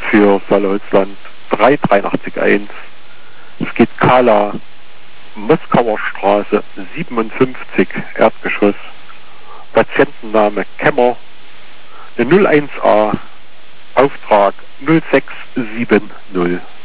für Salholzland 38381. Es geht Kala, Moskauer Straße 57, Erdgeschoss. Patientenname Kemmer, eine 01a, Auftrag 0670.